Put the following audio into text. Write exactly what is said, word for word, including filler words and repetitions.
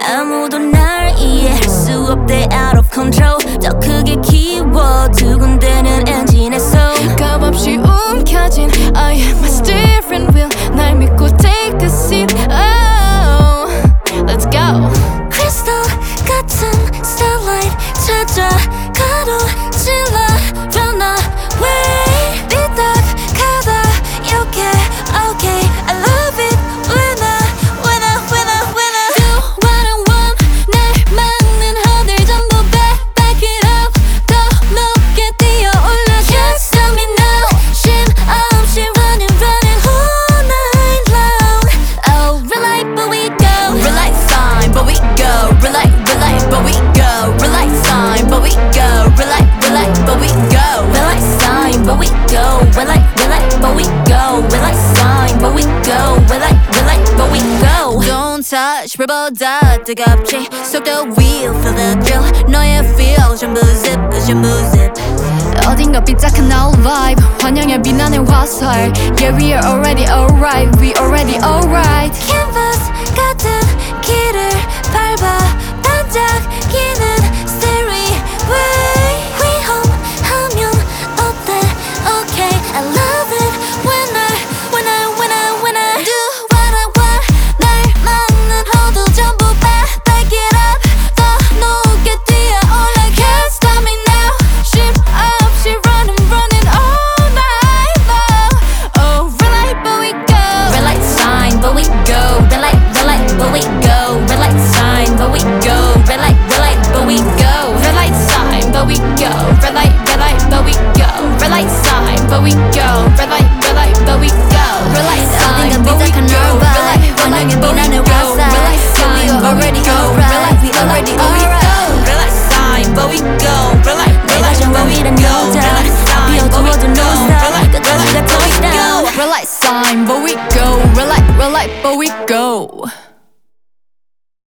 아무도 날 이해할 수 없대 out of control. 더 크게 키워 두 군데는 엔진에서 값없이 움켜진 I am a steering wheel. 날 믿고 take the seat. Oh, let's go. crystal 같은 starlight 찾아 가로질러 run away. 삐딱하다 you get okay. I love it when I when I when I when I do what I want. 날 막는 허들 전부 back back it up. 더 높게 뛰어올라 can't stop me now. 쉼 없이 running running all night long. Oh rely but we go rely fine but we go rely rely but we go rely fine but we go rely rely but we go rely fine but we go rely rely but we go rely fine but we go rely rely but we go. Don't touch 불보다 뜨겁지 속도 wheel feel the thrill. 너의 feel 전부 zip 전부 zip. 어딘가 삐딱한 our vibe. 환영의 비난의 화살. Yeah we are already alright. We already alright. canvas 같은 길을 밟아 반짝이는 stairway. 위험하면 어때 okay. I love it when I when I when I when I do what I want. 날 막는 허도 전부 back back it up. 더 높게 뛰어올라 can't stop me now. 쉼 없이 running running all night long. Oh rely but we go red light sign but we go red light red light but we go red light sign but we go red light red light but we go red light sign but we go red light red light but we go red light sign but we go red light red light but we go red light sign but we go red light red light but we go red light sign already go red light we already alright. red light sign but we go red light red light but we go red light sign but we go red light red light but we go red light sign but we go red light red light but we go.